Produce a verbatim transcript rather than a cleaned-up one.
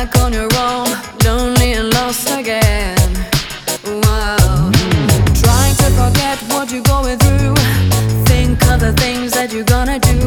back on your own, lonely and lost again. Wow. Trying to forget what you're going through, think of the things that you're gonna do.